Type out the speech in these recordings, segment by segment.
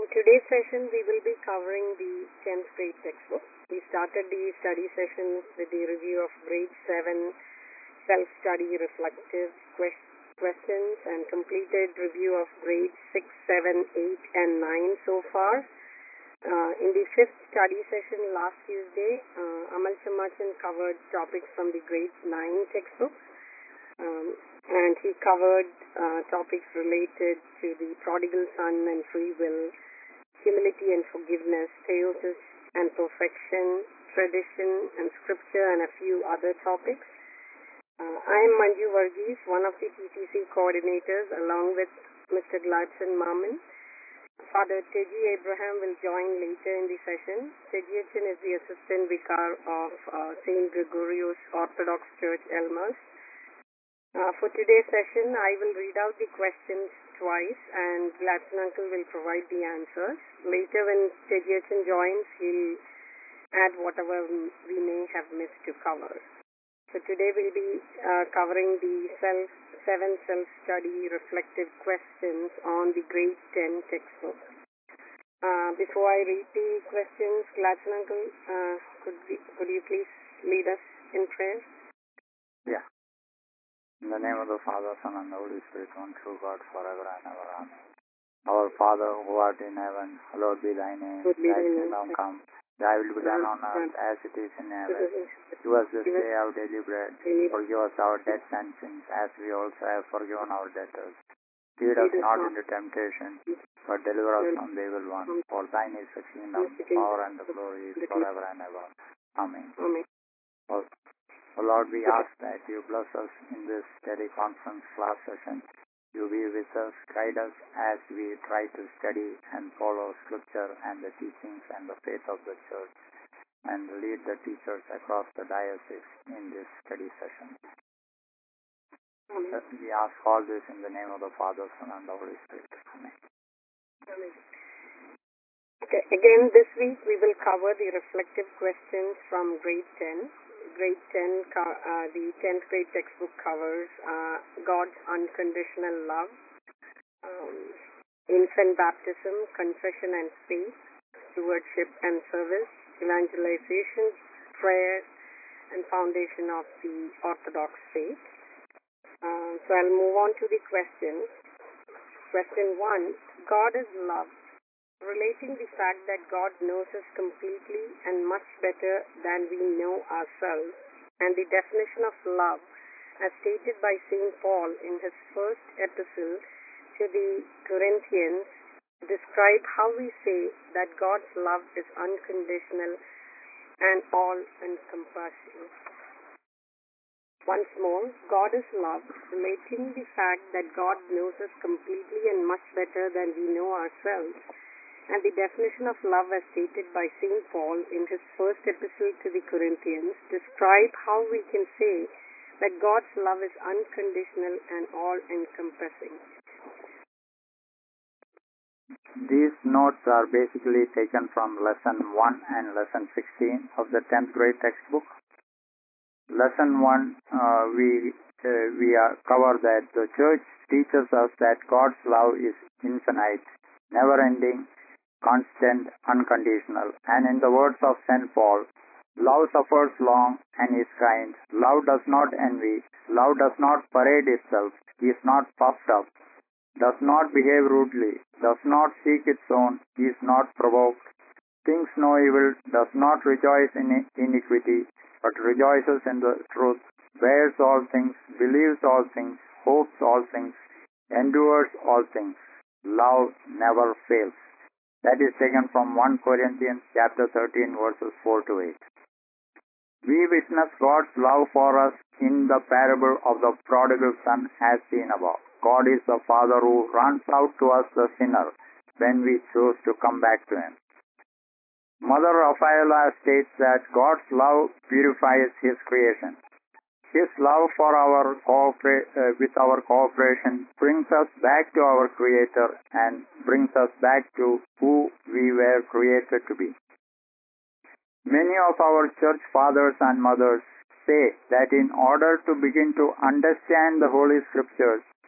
Today's session we will be covering the 10th grade textbook. We started the study session with the review of grade 7 self-study reflective questions and completed review of grades 6, 7, 8 and 9 so far. In the 5th study session last Tuesday, Amal Chamachan covered topics from the grade 9 textbook. And he covered topics related to the prodigal son and free will, humility and forgiveness, theosis and perfection, tradition and scripture, and a few other topics. I am Manju Varghese, one of the TTC coordinators, along with Mr. Gladson Maman. Father Teji Abraham will join later in the session. Tejiachan is the assistant vicar of St. Gregorios Orthodox Church, Elmhurst. For today's session, I will read out the questions twice and Gladson Uncle will provide the answers. Later when Tejiachan joins, he'll add whatever we may have missed to cover. So today we'll be covering the 7 self-study reflective questions on the grade 10 textbook. Before I read the questions, Gladson Uncle, could you please lead us in prayer? Yeah. In the name of the Father, Son, and the Holy Spirit, one true God, forever and ever. Amen. Our Father, who art in heaven, hallowed be thy name. Thy kingdom come. Thy will be done on earth as it is in heaven. Give us this day our daily bread. Forgive us our debts and sins, as we also have forgiven our debtors. Lead us not into temptation, but deliver us from the evil one. For thine is the kingdom, power, and the glory forever and ever. Amen. O Lord, we ask that you bless us in this study conference class session. You be with us, guide us as we try to study and follow scripture and the teachings and the faith of the church, and lead the teachers across the diocese in this study session. Amen. We ask all this in the name of the Father, Son, and the Holy Spirit. Amen. Amen. Okay, again this week we will cover the reflective questions from grade 10. Grade 10, the 10th grade textbook covers God's unconditional love, infant baptism, confession and faith, stewardship and service, evangelization, prayer, and foundation of the Orthodox faith. So I'll move on to the questions. Question 1, God is love, relating the fact that God knows us completely and much better than we know ourselves, and the definition of love as stated by St. Paul in his first epistle to the Corinthians describe how we say that God's love is unconditional and all-encompassing. Once more, God is love, relating the fact that God knows us completely and much better than we know ourselves, and the definition of love as stated by St. Paul in his first epistle to the Corinthians describe how we can say that God's love is unconditional and all-encompassing. These notes are basically taken from lesson 1 and lesson 16 of the 10th grade textbook. Lesson 1, we cover that the church teaches us that God's love is infinite, never-ending, constant, unconditional. And in the words of St. Paul, love suffers long and is kind. Love does not envy. Love does not parade itself, is not puffed up, does not behave rudely, does not seek its own, is not provoked, thinks no evil, does not rejoice in iniquity, but rejoices in the truth, bears all things, believes all things, hopes all things, endures all things. Love never fails. That is taken from 1 Corinthians chapter 13 verses 4 to 8. We witness God's love for us in the parable of the prodigal son as seen above. God is the Father who runs out to us the sinner when we choose to come back to Him. Mother Rafaela states that God's love purifies His creation. His love for with our cooperation brings us back to our Creator and brings us back to who we were created to be. Many of our church fathers and mothers say that in order to begin to understand the Holy Scriptures,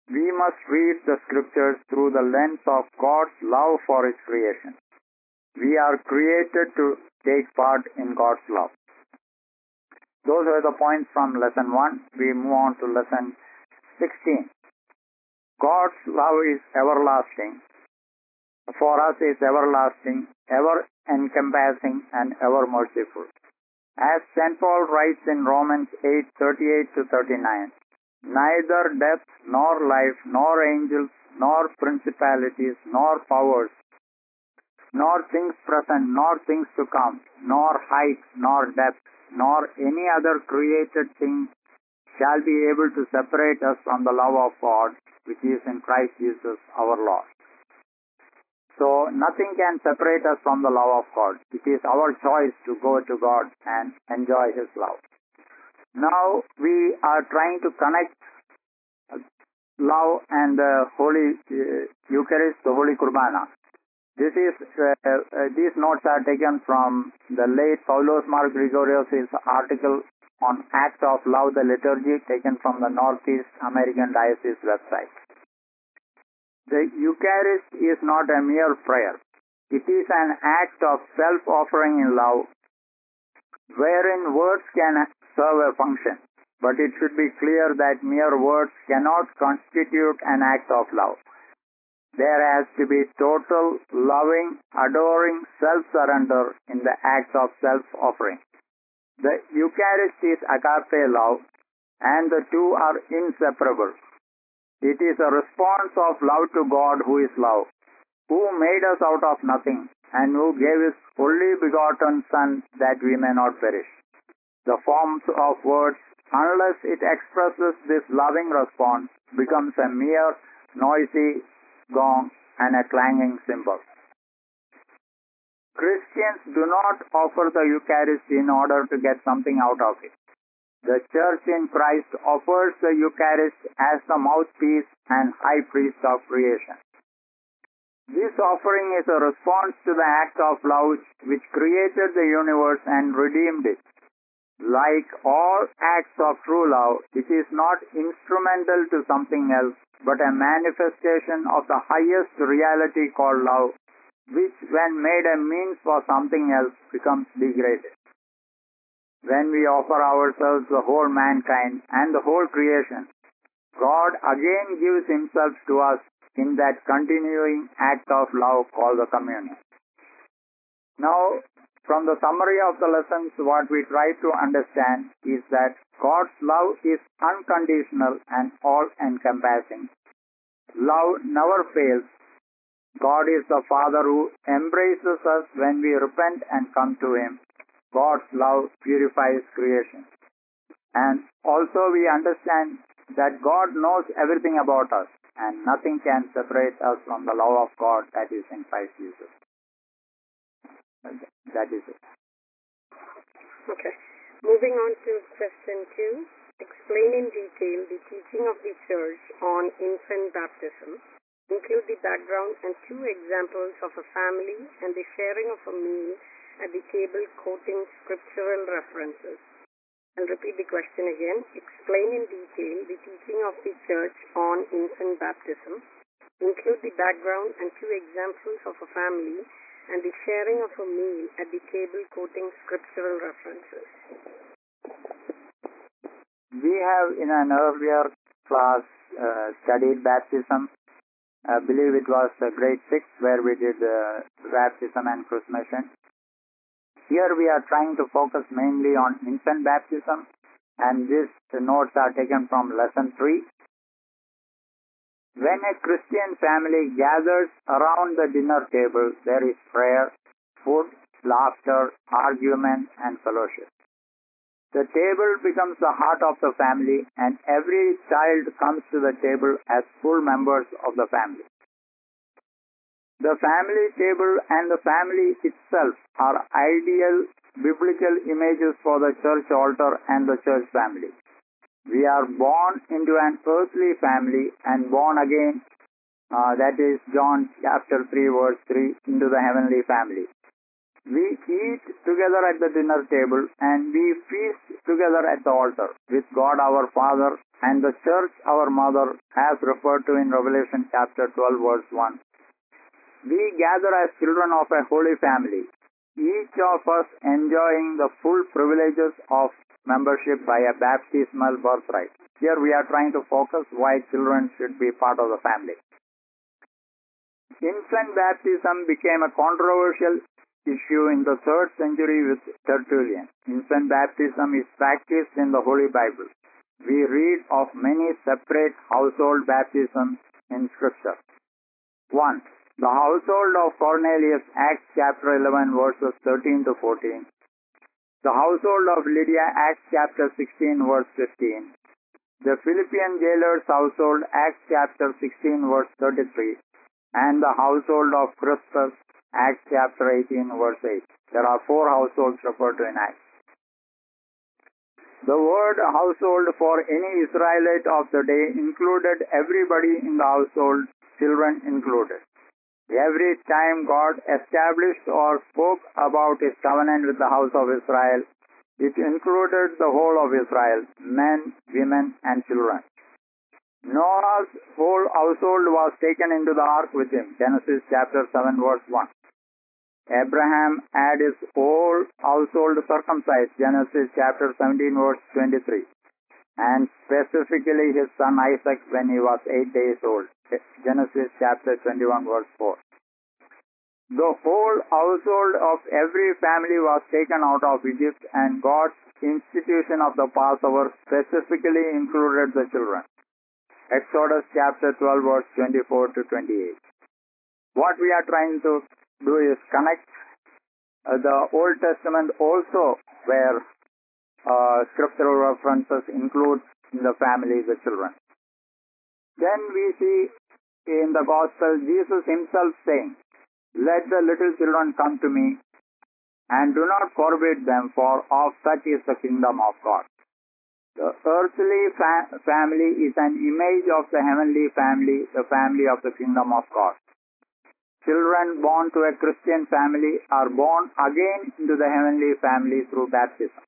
we must read the scriptures through the lens of God's love for His creation. We are created to take part in God's love. Those are the points from lesson 1. We move on to lesson 16. God's love is everlasting. For us is everlasting, ever encompassing, and ever merciful. As St. Paul writes in Romans 8:38 to 39, neither death, nor life, nor angels, nor principalities, nor powers, nor things present, nor things to come, nor height, nor depth, nor any other created thing shall be able to separate us from the love of God, which is in Christ Jesus our Lord. So nothing can separate us from the love of God. It is our choice to go to God and enjoy His love. Now we are trying to connect love and the Holy Eucharist, the Holy Kurbana. These notes are taken from the late Paulos Mar Gregorios' article on Act of Love, the Liturgy, taken from the Northeast American Diocese website. The Eucharist is not a mere prayer. It is an act of self-offering in love, wherein words can serve a function. But it should be clear that mere words cannot constitute an act of love. There has to be total, loving, adoring self-surrender in the act of self-offering. The Eucharist is agape love, and the two are inseparable. It is a response of love to God, who is love, who made us out of nothing, and who gave His only begotten Son that we may not perish. The forms of words, unless it expresses this loving response, becomes a mere noisy gong and a clanging cymbal. Christians do not offer the Eucharist in order to get something out of it. The Church in Christ offers the Eucharist as the mouthpiece and high priest of creation. This offering is a response to the act of love which created the universe and redeemed it. Like all acts of true love, it is not instrumental to something else, but a manifestation of the highest reality called love, which when made a means for something else becomes degraded. When we offer ourselves the whole mankind and the whole creation, God again gives Himself to us in that continuing act of love called the communion. Now, from the summary of the lessons, what we try to understand is that God's love is unconditional and all-encompassing. Love never fails. God is the Father who embraces us when we repent and come to Him. God's love purifies creation. And also we understand that God knows everything about us, and nothing can separate us from the love of God that is in Christ Jesus. That is it. Okay. Moving on to question 2. Explain in detail the teaching of the Church on infant baptism. Include the background and 2 examples of a family and the sharing of a meal at the table quoting scriptural references. I'll repeat the question again. Explain in detail the teaching of the Church on infant baptism. Include the background and 2 examples of a family and the sharing of a meal at the table quoting scriptural references. We have in an earlier class studied baptism. I believe it was grade 6 where we did baptism and chrismation. Here we are trying to focus mainly on infant baptism, and these notes are taken from lesson 3. When a Christian family gathers around the dinner table, there is prayer, food, laughter, argument, and fellowship. The table becomes the heart of the family, and every child comes to the table as full members of the family. The family table and the family itself are ideal biblical images for the church altar and the church family. We are born into an earthly family and born again, that is John chapter 3 verse 3, into the heavenly family. We eat together at the dinner table and we feast together at the altar with God our Father and the church, our mother, as referred to in Revelation chapter 12, verse 1. We gather as children of a holy family, each of us enjoying the full privileges of membership by a baptismal birthright. Here we are trying to focus why children should be part of the family. Infant baptism became a controversial issue in the 3rd century with Tertullian. Infant baptism is practiced in the Holy Bible. We read of many separate household baptisms in Scripture. 1. The household of Cornelius, Acts chapter 11, verses 13 to 14. The household of Lydia, Acts chapter 16, verse 15. The Philippian jailer's household, Acts chapter 16, verse 33. And the household of Crispus, Acts chapter 18, verse 8. There are 4 households referred to in Acts. The word household for any Israelite of the day included everybody in the household, children included. Every time God established or spoke about His covenant with the house of Israel, it included the whole of Israel, men, women, and children. Noah's whole household was taken into the ark with him. Genesis chapter 7, verse 1. Abraham had his whole household circumcised. Genesis chapter 17, verse 23. And specifically his son Isaac when he was 8 days old. Genesis chapter 21, verse 4. The whole household of every family was taken out of Egypt, and God's institution of the Passover specifically included the children. Exodus chapter 12, verse 24 to 28. What we are trying to do is connect the Old Testament also, where scriptural references include in the family the children. Then we see in the Gospel Jesus Himself saying, "Let the little children come to me, and do not forbid them, for of such is the kingdom of God." The earthly family is an image of the heavenly family, the family of the kingdom of God. Children born to a Christian family are born again into the heavenly family through baptism.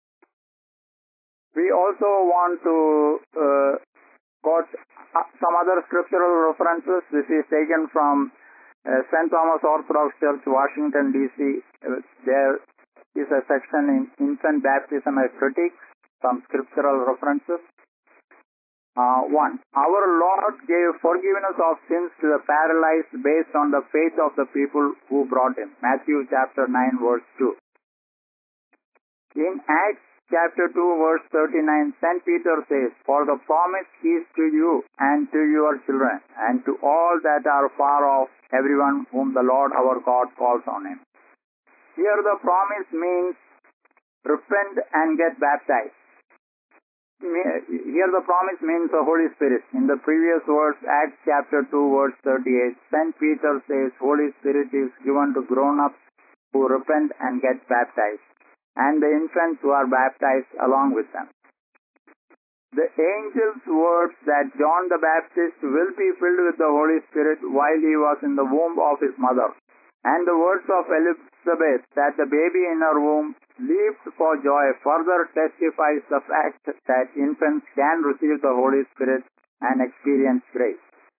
We also want to quote some other scriptural references. This is taken from St. Thomas Orthodox Church, Washington, D.C. There is a section in infant baptism as critiques, some scriptural references. 1. Our Lord gave forgiveness of sins to the paralyzed based on the faith of the people who brought Him. Matthew chapter 9, verse 2. In Acts chapter 2, verse 39, St. Peter says, "For the promise is to you and to your children, and to all that are far off, everyone whom the Lord our God calls on Him." Here the promise means repent and get baptized. Here the promise means the Holy Spirit. In the previous verse, Acts chapter 2, verse 38, St. Peter says Holy Spirit is given to grown-ups who repent and get baptized, and the infants who are baptized along with them. The angel's words that John the Baptist will be filled with the Holy Spirit while he was in the womb of his mother, and the words of Elizabeth that the baby in her womb leaped for joy further testifies the fact that infants can receive the Holy Spirit and experience grace.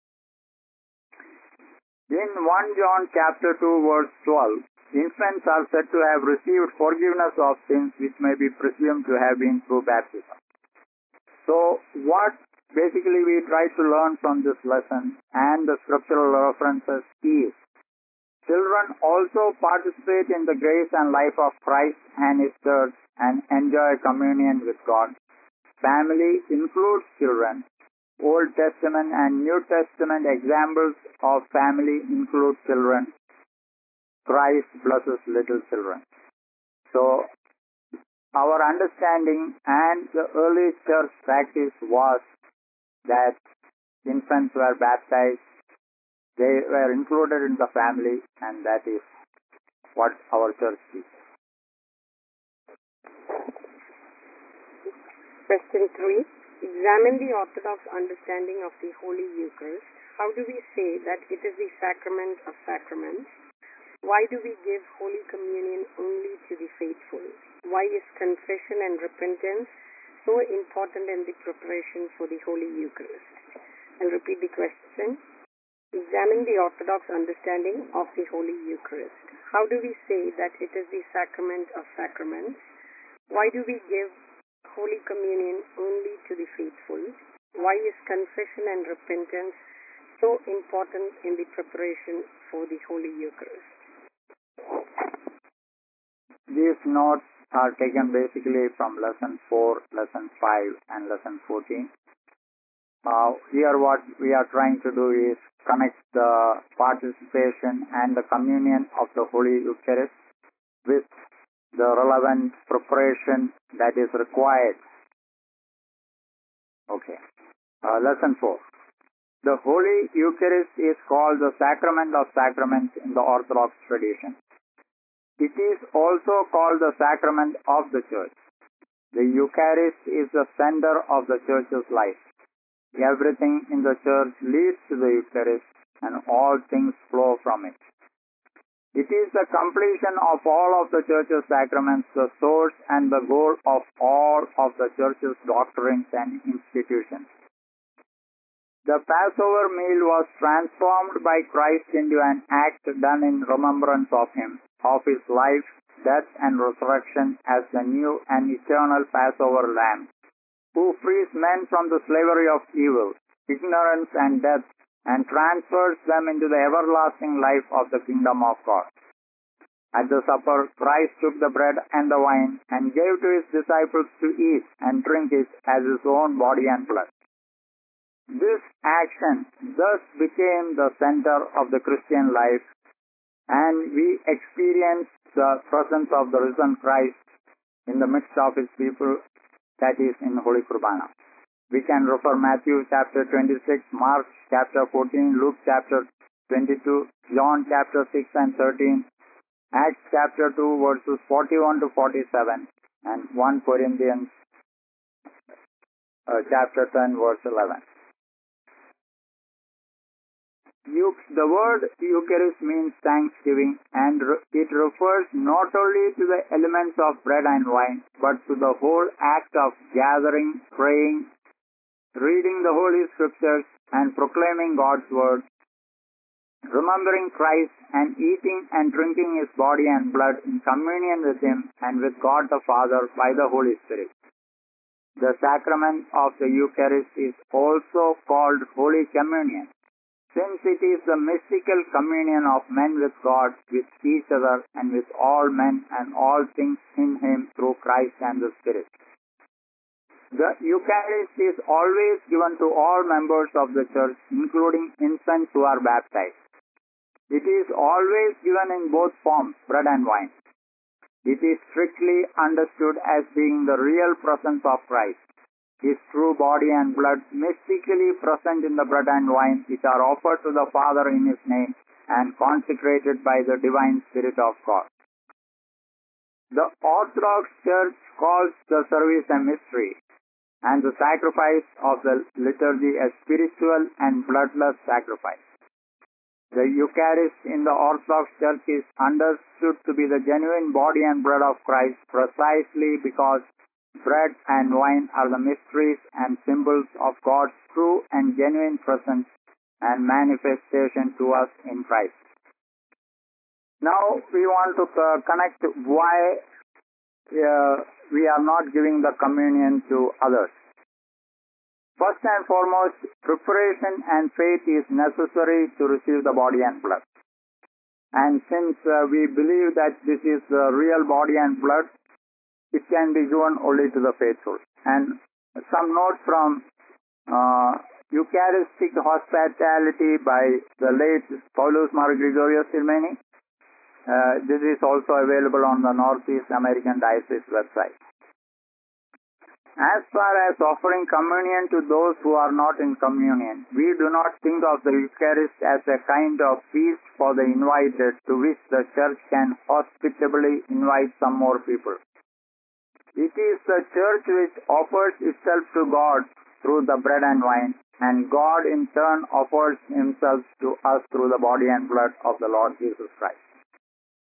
In 1 John chapter 2, verse 12, infants are said to have received forgiveness of sins which may be presumed to have been through baptism. So what basically we try to learn from this lesson and the scriptural references is, children also participate in the grace and life of Christ and His church and enjoy communion with God. Family includes children. Old Testament and New Testament examples of family include children. Christ blesses little children. So, our understanding and the early church practice was that infants were baptized, they were included in the family, and that is what our church teaches. Question 3. Examine the Orthodox understanding of the Holy Eucharist. How do we say that it is the sacrament of sacraments? Why do we give Holy Communion only to the faithful? Why is confession and repentance so important in the preparation for the Holy Eucharist? I'll repeat the question. Examine the Orthodox understanding of the Holy Eucharist. How do we say that it is the sacrament of sacraments? Why do we give Holy Communion only to the faithful? Why is confession and repentance so important in the preparation for the Holy Eucharist? These notes are taken basically from lesson 4, lesson 5 and lesson 14. Here what we are trying to do is connect the participation and the communion of the Holy Eucharist with the relevant preparation that is required. Okay. Lesson 4. The Holy Eucharist is called the sacrament of sacraments in the Orthodox tradition. It is also called the sacrament of the Church. The Eucharist is the center of the Church's life. Everything in the Church leads to the Eucharist, and all things flow from it. It is the completion of all of the Church's sacraments, the source and the goal of all of the Church's doctrines and institutions. The Passover meal was transformed by Christ into an act done in remembrance of Him, of His life, death, and resurrection as the new and eternal Passover Lamb, who frees men from the slavery of evil, ignorance, and death, and transfers them into the everlasting life of the kingdom of God. At the supper, Christ took the bread and the wine and gave to His disciples to eat and drink it as His own body and blood. This action thus became the center of the Christian life, and we experience the presence of the risen Christ in the midst of His people, that is in Holy Kurbana. We can refer Matthew chapter 26, Mark chapter 14, Luke chapter 22, John chapter 6 and 13, Acts chapter 2 verses 41 to 47, and 1 Corinthians chapter 10 verse 11. The word Eucharist means thanksgiving, and it refers not only to the elements of bread and wine, but to the whole act of gathering, praying, reading the Holy Scriptures, and proclaiming God's Word, remembering Christ, and eating and drinking His body and blood in communion with Him and with God the Father by the Holy Spirit. The sacrament of the Eucharist is also called Holy Communion, since it is the mystical communion of men with God, with each other, and with all men and all things in Him through Christ and the Spirit. The Eucharist is always given to all members of the Church, including infants who are baptized. It is always given in both forms, bread and wine. It is strictly understood as being the real presence of Christ, His true body and blood mystically present in the bread and wine, which are offered to the Father in His name and consecrated by the divine Spirit of God. The Orthodox Church calls the service a mystery, and the sacrifice of the liturgy a spiritual and bloodless sacrifice. The Eucharist in the Orthodox Church is understood to be the genuine body and blood of Christ precisely because bread and wine are the mysteries and symbols of God's true and genuine presence and manifestation to us in Christ. Now we want to connect why we are not giving the communion to others. First and foremost, preparation and faith is necessary to receive the body and blood. And since we believe that this is the real body and blood, it can be given only to the faithful. And some notes from Eucharistic Hospitality by the late Paulus Mar Gregorius Silmeni. This is also available on the Northeast American Diocese website. As far as offering communion to those who are not in communion, we do not think of the Eucharist as a kind of feast for the invited to which the Church can hospitably invite some more people. It is the Church which offers itself to God through the bread and wine, and God in turn offers Himself to us through the body and blood of the Lord Jesus Christ.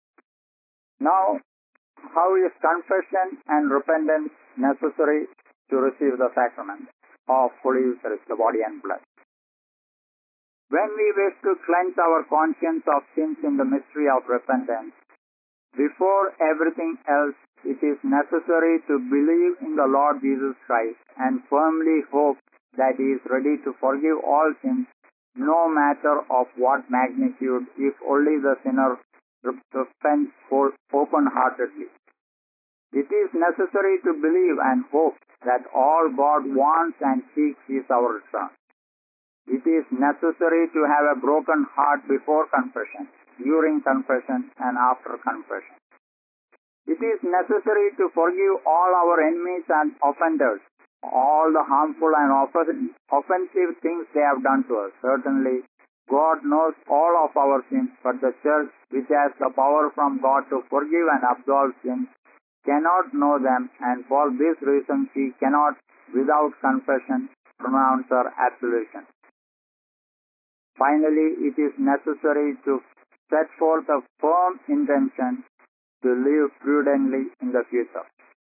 Now, how is confession and repentance necessary to receive the sacrament of Holy Eucharist, the body and blood. When we wish to cleanse our conscience of sins in the mystery of repentance, before everything else, it is necessary to believe in the Lord Jesus Christ and firmly hope that He is ready to forgive all sins, no matter of what magnitude, if only the sinner repents open-heartedly. It is necessary to believe and hope that all God wants and seeks is our return. It is necessary to have a broken heart before confession, during confession, and after confession. It is necessary to forgive all our enemies and offenders, all the harmful and offensive things they have done to us. Certainly, God knows all of our sins, but the Church, which has the power from God to forgive and absolve sins, cannot know them, and for this reason she cannot, without confession, pronounce her absolution. Finally, it is necessary to set forth a firm intention to live prudently in the future.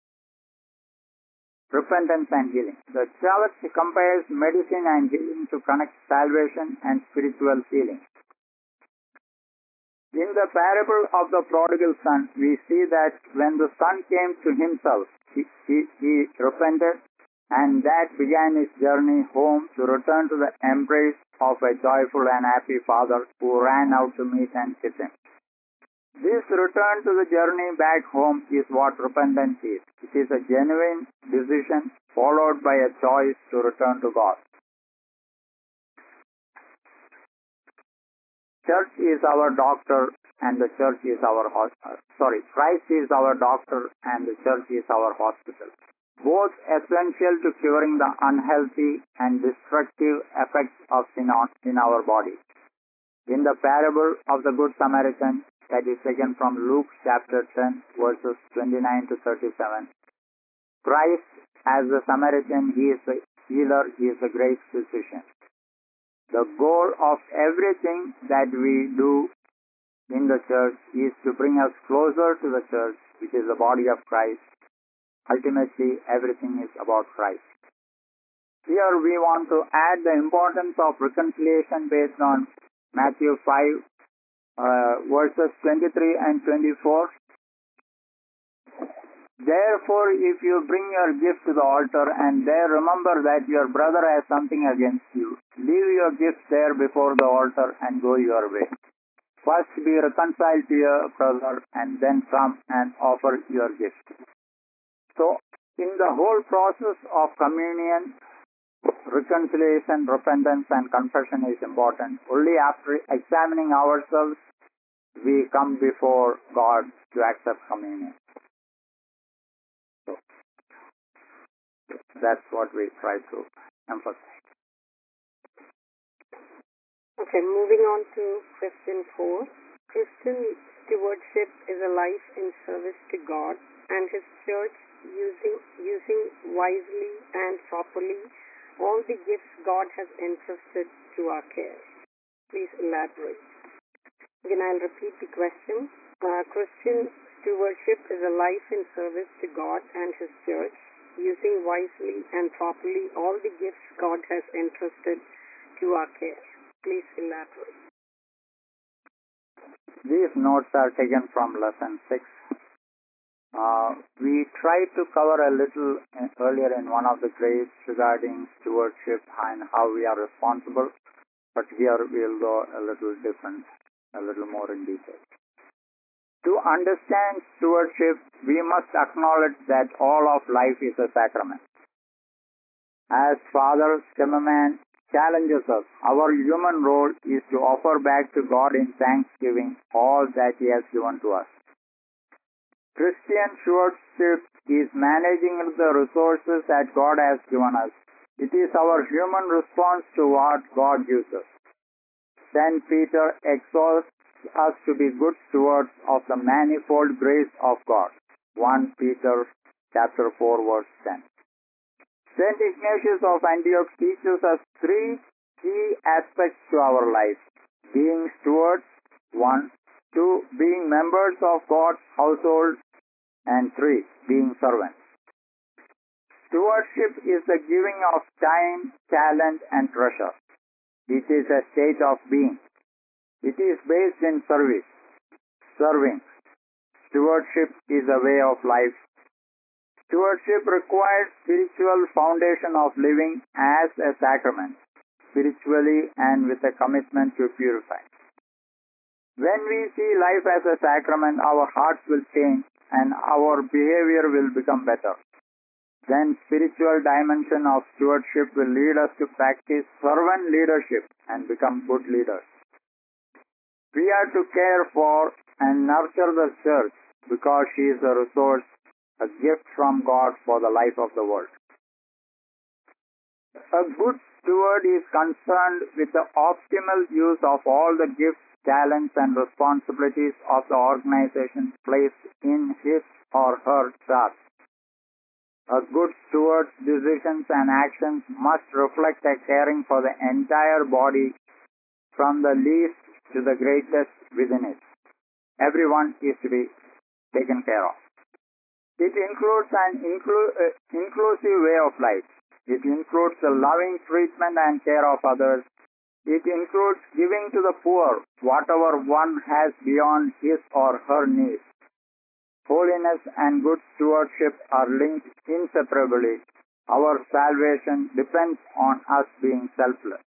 Repentance and healing. The Church compares medicine and healing to connect salvation and spiritual healing. In the parable of the prodigal son, we see that when the son came to himself, he repented, and that began his journey home to return to the embrace of a joyful and happy father who ran out to meet and kiss him. This return to the journey back home is what repentance is. It is a genuine decision followed by a choice to return to God. Church is our doctor and the church is our Christ is our doctor and the church is our hospital. Both essential to curing the unhealthy and destructive effects of sin in our body. In the parable of the Good Samaritan, that is taken from Luke chapter 10, verses 29 to 37, Christ, as the Samaritan, He is the healer, He is the great physician. The goal of everything that we do in the church is to bring us closer to the church, which is the body of Christ. Ultimately, everything is about Christ. Here we want to add the importance of reconciliation based on Matthew 5, verses 23 and 24. Therefore, if you bring your gift to the altar and there remember that your brother has something against you, leave your gift there before the altar and go your way. First be reconciled to your brother and then come and offer your gift. So, in the whole process of communion, reconciliation, repentance and confession is important. Only after examining ourselves, we come before God to accept communion. So, that's what we try to emphasize. Okay, moving on to question 4. Christian stewardship is a life in service to God and His church, using wisely and properly all the gifts God has entrusted to our care. Please elaborate. Again, I'll repeat the question. Christian stewardship is a life in service to God and His church, using wisely and properly all the gifts God has entrusted to our care. Please elaborate. These notes are taken from lesson 6. We tried to cover a little earlier in one of the grades regarding stewardship and how we are responsible, but here we'll go a little different, a little more in detail. To understand stewardship, we must acknowledge that all of life is a sacrament. As Father Zimmerman challenges us, our human role is to offer back to God in thanksgiving all that He has given to us. Christian stewardship is managing the resources that God has given us. It is our human response to what God gives us. St. Peter exhorts us to be good stewards of the manifold grace of God. 1 Peter chapter 4, verse 10. St. Ignatius of Antioch teaches us 3 key aspects to our life. Being stewards, 1. 2. Being members of God's household, and 3. Being servants. Stewardship is the giving of time, talent, and treasure. It is a state of being. It is based in service, serving. Stewardship is a way of life. Stewardship requires spiritual foundation of living as a sacrament, spiritually and with a commitment to purify. When we see life as a sacrament, our hearts will change and our behavior will become better. Then spiritual dimension of stewardship will lead us to practice servant leadership and become good leaders. We are to care for and nurture the church because she is a resource, a gift from God for the life of the world. A good steward is concerned with the optimal use of all the gifts, talents, and responsibilities of the organization placed in his or her charge. A good steward's decisions and actions must reflect a caring for the entire body from the least to the greatest within it. Everyone is to be taken care of. It includes an inclusive way of life. It includes the loving treatment and care of others. It includes giving to the poor whatever one has beyond his or her needs. Holiness and good stewardship are linked inseparably. Our salvation depends on us being selfless.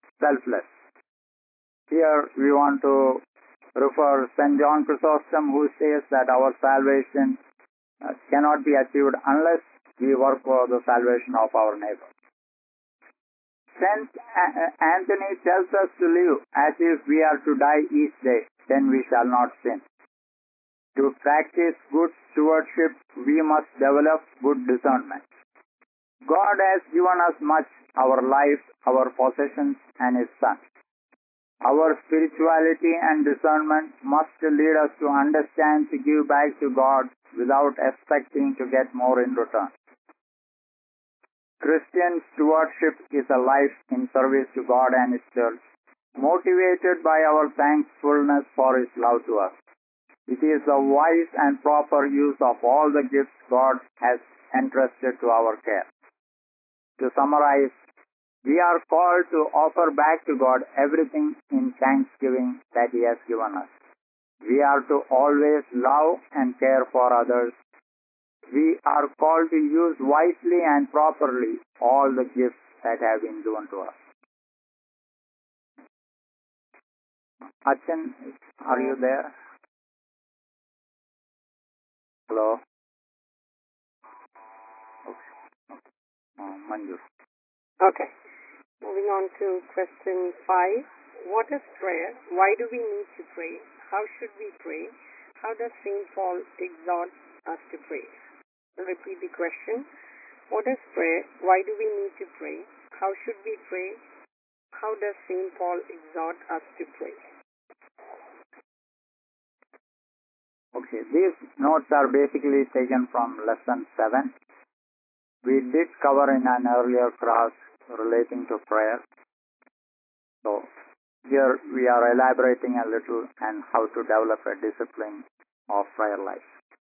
Here we want to refer St. John Chrysostom, who says that our salvation cannot be achieved unless we work for the salvation of our neighbor. St. Anthony tells us to live as if we are to die each day, then we shall not sin. To practice good stewardship, we must develop good discernment. God has given us much, our life, our possessions, and His Son. Our spirituality and discernment must lead us to understand to give back to God without expecting to get more in return. Christian stewardship is a life in service to God and His Church, motivated by our thankfulness for His love to us. It is the wise and proper use of all the gifts God has entrusted to our care. To summarize, we are called to offer back to God everything in thanksgiving that He has given us. We are to always love and care for others. We are called to use wisely and properly all the gifts that have been given to us. Achan, are you there? Hello? Okay. Manju. Okay. Moving on to question 5. What is prayer? Why do we need to pray? How should we pray? How does St. Paul exhort us to pray? I'll repeat the question. What is prayer? Why do we need to pray? How should we pray? How does St. Paul exhort us to pray? Okay, these notes are basically taken from lesson 7. We did cover in an earlier class relating to prayer. So here we are elaborating a little on how to develop a discipline of prayer life.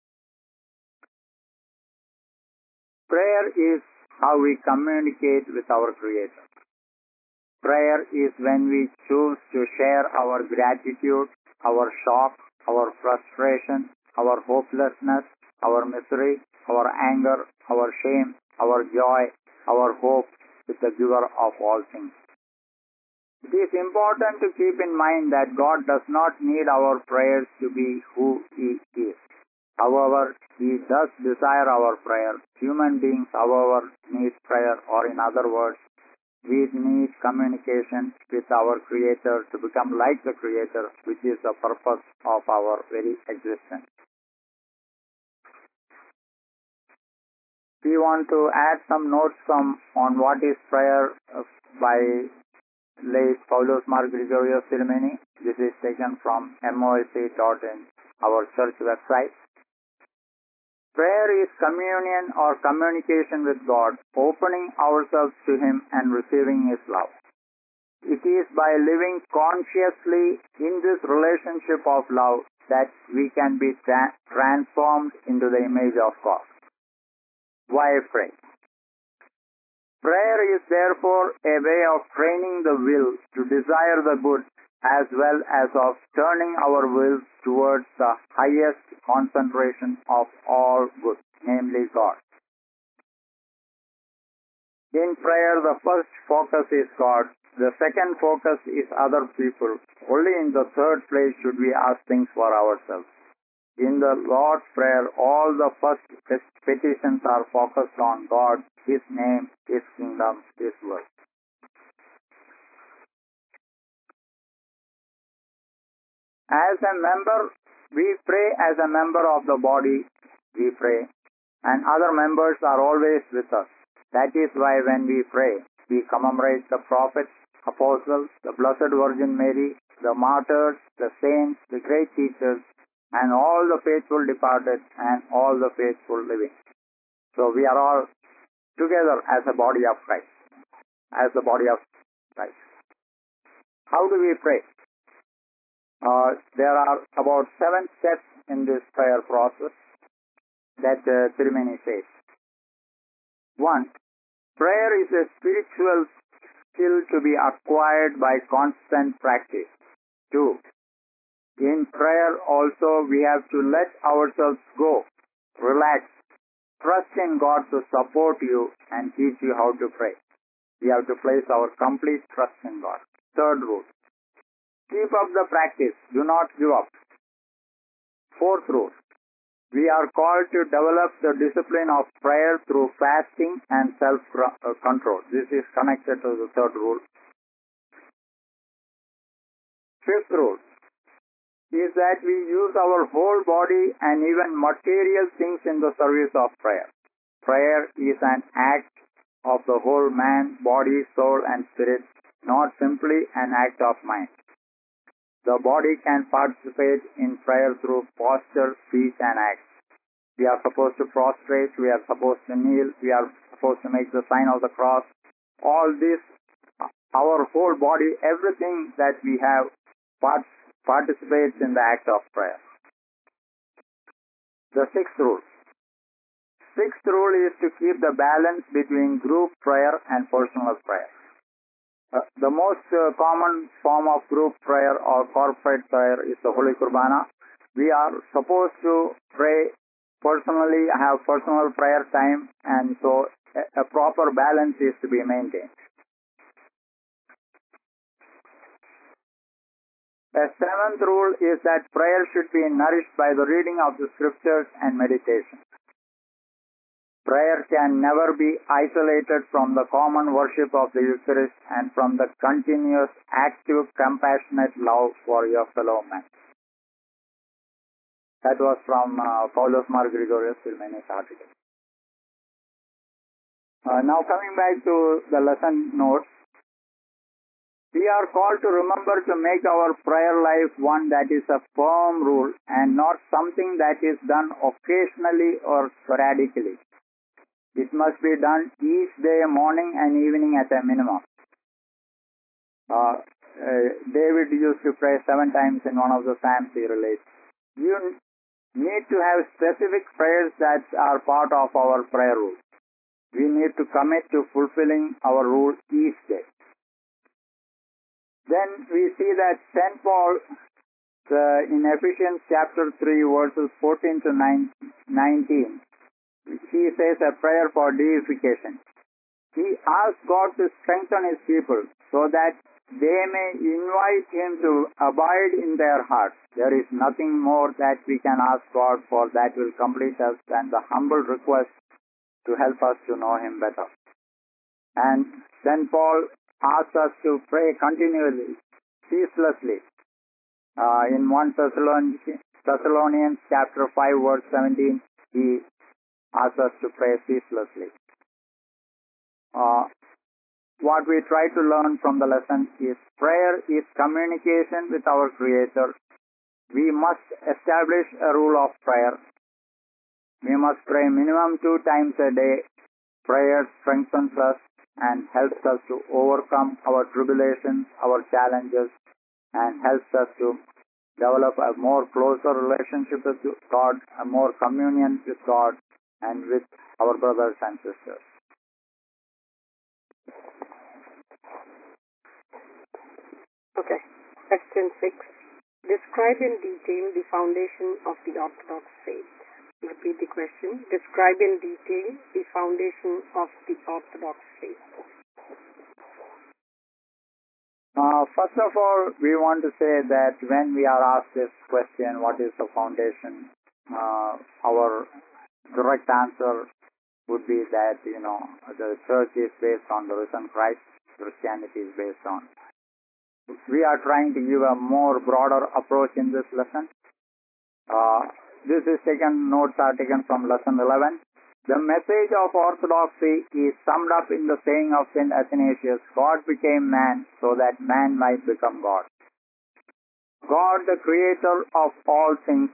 Prayer is how we communicate with our Creator. Prayer is when we choose to share our gratitude, our shock, our frustration, our hopelessness, our misery, our anger, our shame, our joy, our hope with the giver of all things. It is important to keep in mind that God does not need our prayers to be who He is. However, He does desire our prayer. Human beings, however, need prayer, or in other words, we need communication with our Creator to become like the Creator, which is the purpose of our very existence. We want to add some notes on what is prayer by late Paulos Mar Grigorios Silmeni. This is taken from MOSC.in, our church website. Prayer is communion or communication with God, opening ourselves to Him and receiving His love. It is by living consciously in this relationship of love that we can be transformed into the image of God. Why pray? Prayer is therefore a way of training the will to desire the good as well as of turning our wills towards the highest concentration of all good, namely God. In prayer, the first focus is God. The second focus is other people. Only in the third place should we ask things for ourselves. In the Lord's Prayer, all the first petitions are focused on God, His name, His kingdom, His work. As a member, we pray as a member of the body, we pray, and other members are always with us. That is why when we pray, we commemorate the prophets, apostles, the Blessed Virgin Mary, the martyrs, the saints, the great teachers, and all the faithful departed and all the faithful living. So we are all together as a body of Christ, as the body of Christ. How do we pray? There are about 7 steps in this prayer process that ceremony says. 1. Prayer is a spiritual skill to be acquired by constant practice. 2. In prayer also we have to let ourselves go, relax, trust in God to support you and teach you how to pray. We have to place our complete trust in God. Third rule. Keep up the practice. Do not give up. Fourth rule. We are called to develop the discipline of prayer through fasting and self-control. This is connected to the third rule. Fifth rule is that we use our whole body and even material things in the service of prayer. Prayer is an act of the whole man, body, soul, and spirit, not simply an act of mind. The body can participate in prayer through posture, speech, and acts. We are supposed to prostrate, we are supposed to kneel, we are supposed to make the sign of the cross. All this, our whole body, everything that we have participates in the act of prayer. The sixth rule. Sixth rule is to keep the balance between group prayer and personal prayer. The most common form of group prayer or corporate prayer is the Holy Kurbana. We are supposed to pray personally, have personal prayer time, and so a proper balance is to be maintained. A seventh rule is that prayer should be nourished by the reading of the scriptures and meditation. Prayer can never be isolated from the common worship of the Eucharist and from the continuous, active, compassionate love for your fellow man. That was from Paulus Mar Gregorius Silmenis article. Now coming back to the lesson notes, we are called to remember to make our prayer life one that is a firm rule and not something that is done occasionally or sporadically. It must be done each day, morning and evening at a minimum. David used to pray 7 times in one of the Psalms he relates. You need to have specific prayers that are part of our prayer rule. We need to commit to fulfilling our rule each day. Then we see that St. Paul in Ephesians chapter 3 verses 14 to 19, he says a prayer for deification. He asks God to strengthen His people so that they may invite Him to abide in their hearts. There is nothing more that we can ask God for that will complete us than the humble request to help us to know Him better. And St. Paul asks us to pray continually, ceaselessly. In 1 Thessalonians chapter 5 verse 17, he asks us to pray ceaselessly. What we try to learn from the lesson is prayer is communication with our Creator. We must establish a rule of prayer. We must pray minimum 2 times a day. Prayer strengthens us and helps us to overcome our tribulations, our challenges, and helps us to develop a more closer relationship with God, a more communion with God and with our brothers and sisters. Okay. Question 6. Describe in detail the foundation of the Orthodox faith. Repeat the question. Describe in detail the foundation of the Orthodox faith. First of all, we want to say that when we are asked this question, what is the foundation? Our direct answer would be that, the church is based on the risen Christ, Christianity is based on. We are trying to give a more broader approach in this lesson. This is notes are taken from lesson 11. The message of orthodoxy is summed up in the saying of St. Athanasius, God became man so that man might become God. God, the creator of all things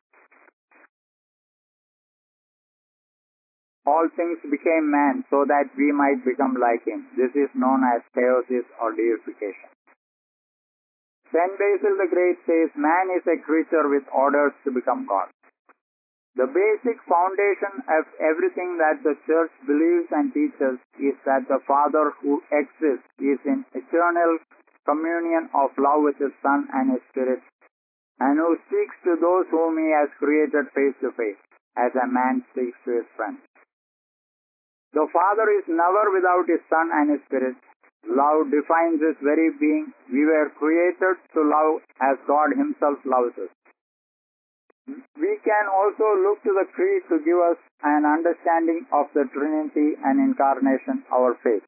became man so that we might become like him. This is known as theosis or deification. St. Basil the Great says, man is a creature with orders to become God. The basic foundation of everything that the Church believes and teaches is that the Father who exists is in eternal communion of love with His Son and His Spirit, and who speaks to those whom He has created face to face, as a man speaks to his friend. The Father is never without His Son and His Spirit. Love defines His very being. We were created to love as God Himself loves us. We can also look to the Creed to give us an understanding of the Trinity and Incarnation, our faith.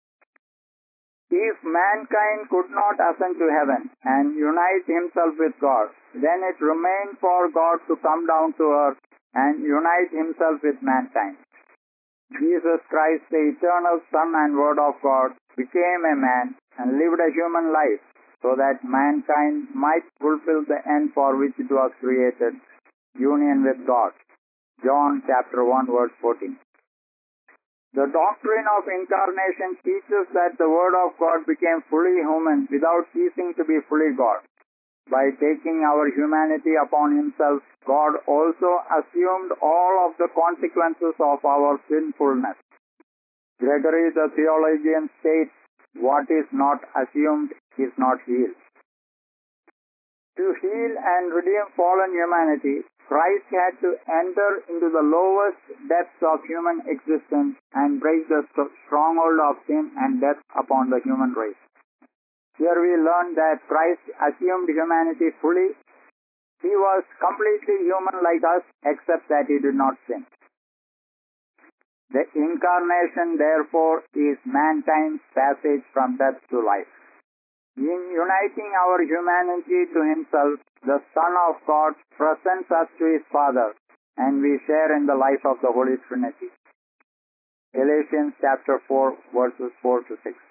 If mankind could not ascend to heaven and unite himself with God, then it remained for God to come down to earth and unite Himself with mankind. Jesus Christ, the eternal Son and Word of God, became a man and lived a human life so that mankind might fulfill the end for which it was created, union with God. John chapter 1 verse 14. The doctrine of incarnation teaches that the Word of God became fully human without ceasing to be fully God. By taking our humanity upon Himself, God also assumed all of the consequences of our sinfulness. Gregory the theologian states, what is not assumed is not healed. To heal and redeem fallen humanity, Christ had to enter into the lowest depths of human existence and break the stronghold of sin and death upon the human race. Here we learn that Christ assumed humanity fully. He was completely human like us, except that He did not sin. The incarnation, therefore, is mankind's passage from death to life. In uniting our humanity to Himself, the Son of God presents us to His Father, and we share in the life of the Holy Trinity. Galatians chapter 4, verses 4 to 6.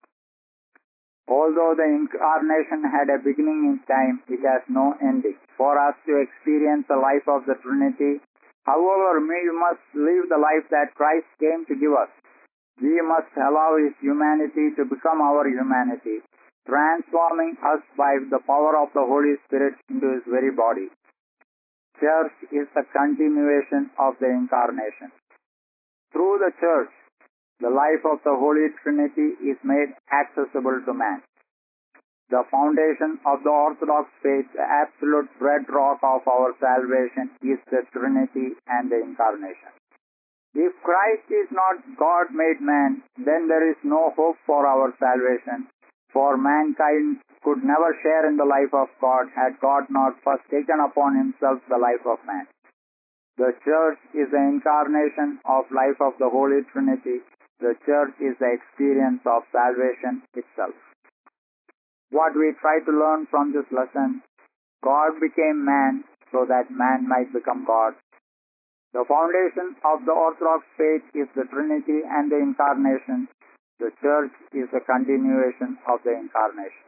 Although the incarnation had a beginning in time, it has no ending. For us to experience the life of the Trinity, however, we must live the life that Christ came to give us. We must allow His humanity to become our humanity, transforming us by the power of the Holy Spirit into His very body. Church is the continuation of the incarnation. Through the Church, the life of the Holy Trinity is made accessible to man. The foundation of the Orthodox faith, the absolute bedrock of our salvation, is the Trinity and the Incarnation. If Christ is not God made man, then there is no hope for our salvation, for mankind could never share in the life of God had God not first taken upon Himself the life of man. The Church is the incarnation of life of the Holy Trinity. The Church is the experience of salvation itself. What we try to learn from this lesson, God became man so that man might become God. The foundation of the Orthodox faith is the Trinity and the Incarnation. The Church is the continuation of the Incarnation.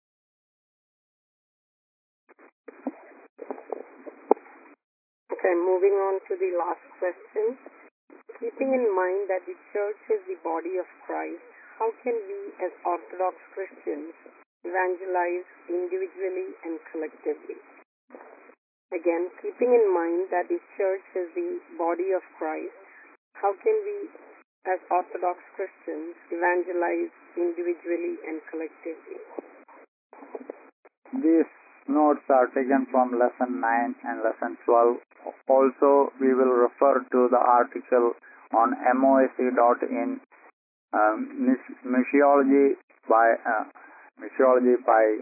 Okay, moving on to the last question. Keeping in mind that the Church is the body of Christ, how can we as Orthodox Christians evangelize individually and collectively? Again, keeping in mind that the Church is the body of Christ, how can we as Orthodox Christians evangelize individually and collectively? These notes are taken from lesson 9 and lesson 12. Also, we will refer to the article on MOSC.in, Missiology by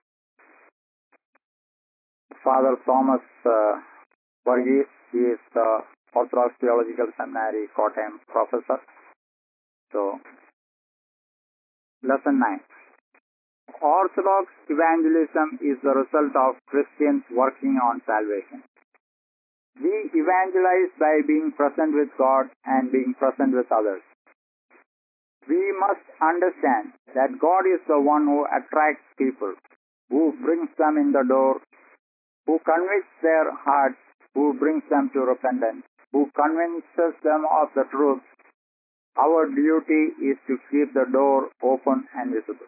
Father Thomas Varghese. He is the Orthodox Theological Seminary Kottayam professor. So, lesson 9. Orthodox evangelism is the result of Christians working on salvation. We evangelize by being present with God and being present with others. We must understand that God is the one who attracts people, who brings them in the door, who convicts their hearts, who brings them to repentance, who convinces them of the truth. Our duty is to keep the door open and visible.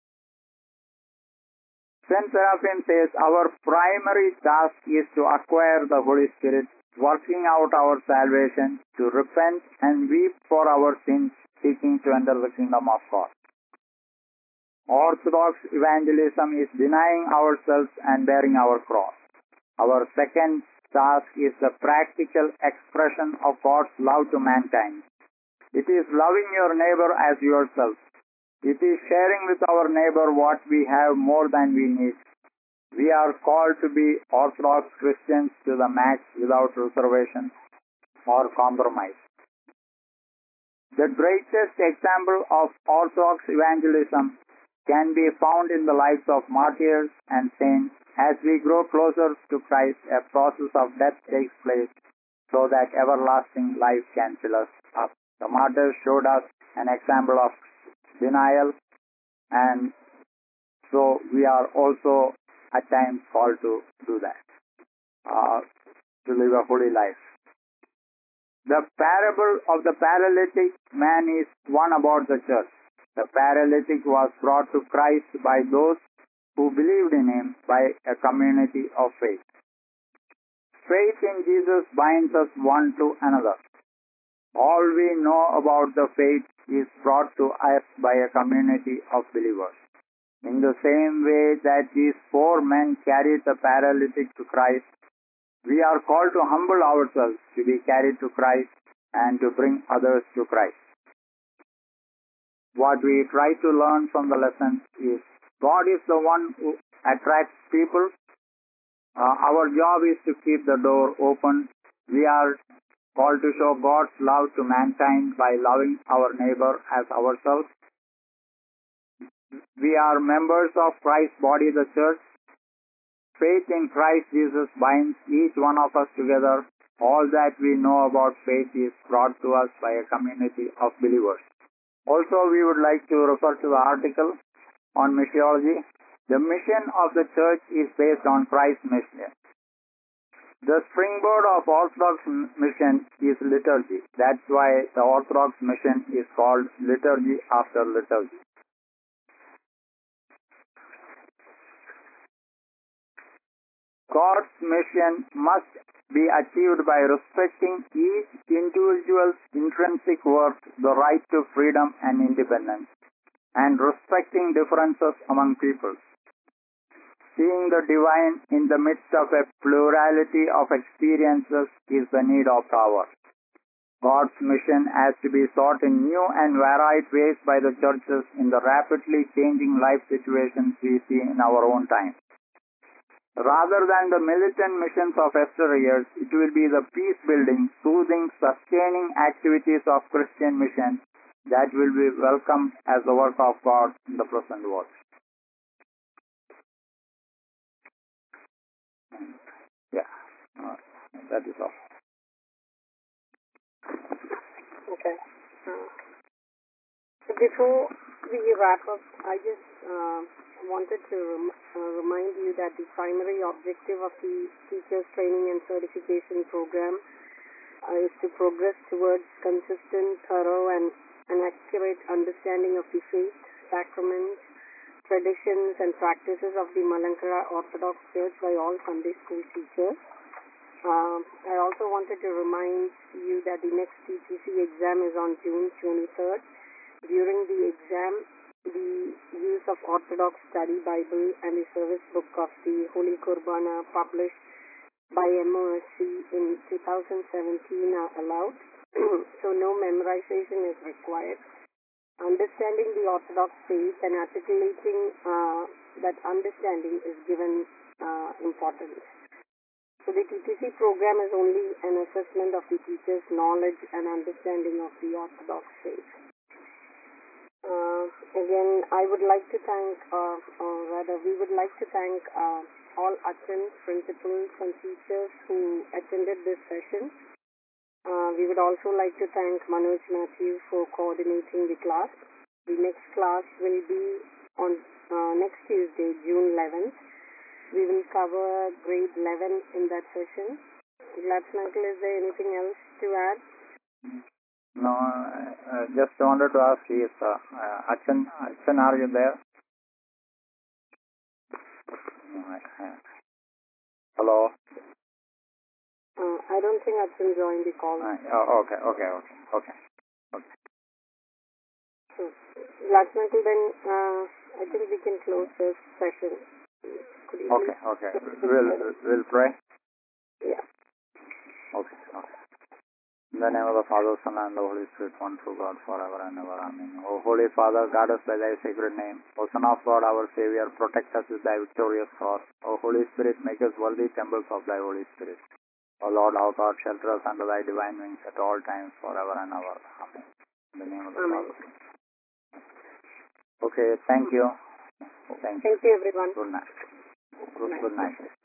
St. Seraphim says our primary task is to acquire the Holy Spirit, working out our salvation, to repent and weep for our sins, seeking to enter the kingdom of God. Orthodox evangelism is denying ourselves and bearing our cross. Our second task is the practical expression of God's love to mankind. It is loving your neighbor as yourself. It is sharing with our neighbor what we have more than we need. We are called to be Orthodox Christians to the max without reservation or compromise. The greatest example of Orthodox evangelism can be found in the lives of martyrs and saints. As we grow closer to Christ, a process of death takes place so that everlasting life can fill us up. The martyrs showed us an example of denial, and so we are also at times called to do that, to live a holy life. The parable of the paralytic man is one about the church. The paralytic was brought to Christ by those who believed in him, by a community of faith. Faith in Jesus binds us one to another. All we know about the faith is brought to us by a community of believers. In the same way that these 4 men carried the paralytic to Christ, we are called to humble ourselves to be carried to Christ and to bring others to Christ. What we try to learn from the lesson is God is the one who attracts people. Our job is to keep the door open. We are called to show God's love to mankind by loving our neighbor as ourselves. We are members of Christ's body, the church. Faith in Christ Jesus binds each one of us together. All that we know about faith is brought to us by a community of believers. Also, we would like to refer to the article on missiology. The mission of the church is based on Christ's mission. The springboard of Orthodox mission is liturgy. That's why the Orthodox mission is called liturgy after liturgy. God's mission must be achieved by respecting each individual's intrinsic worth, the right to freedom and independence, and respecting differences among people. Seeing the divine in the midst of a plurality of experiences is the need of the hour. God's mission has to be sought in new and varied ways by the churches in the rapidly changing life situations we see in our own time. Rather than the militant missions of yesteryears, it will be the peace-building, soothing, sustaining activities of Christian mission that will be welcomed as the work of God in the present world. That is all. Okay. So before we wrap up, I just wanted to remind you that the primary objective of the Teachers Training and Certification Program is to progress towards consistent, thorough, and an accurate understanding of the faith, sacraments, traditions, and practices of the Malankara Orthodox Church by all Sunday school teachers. I also wanted to remind you that the next TTC exam is on June 23rd. During the exam, the use of Orthodox Study Bible and the service book of the Holy Kurbana published by MOSC in 2017 are allowed. So no memorization is required. Understanding the Orthodox faith and articulating that understanding is given importance. So the TTC program is only an assessment of the teacher's knowledge and understanding of the Orthodox faith. Again, I would like to thank, or rather we would like to thank all Achans, principals and teachers who attended this session. We would also like to thank Manoj Matthew for coordinating the class. The next class will be on next Tuesday, June 11th. We will cover grade 11 in that session. Gladson uncle, is there anything else to add? No, just wanted to ask if Achan, are you there? Hello? I don't think Achan joined the call. Okay. So, Gladson uncle, then I think we can close this session. Could you Okay. We'll pray? Yeah. Okay. In the name of the Father, Son, and the Holy Spirit, one true God, forever and ever. Amen. O Holy Father, guard us by thy sacred name. O Son of God, our Savior, protect us with thy victorious cross. O Holy Spirit, make us worthy temples of thy Holy Spirit. O Lord, our God, shelter us under thy divine wings at all times, forever and ever. Amen. In the name of the Father. Okay, thank you. Thank you, everyone. Good night. Good night.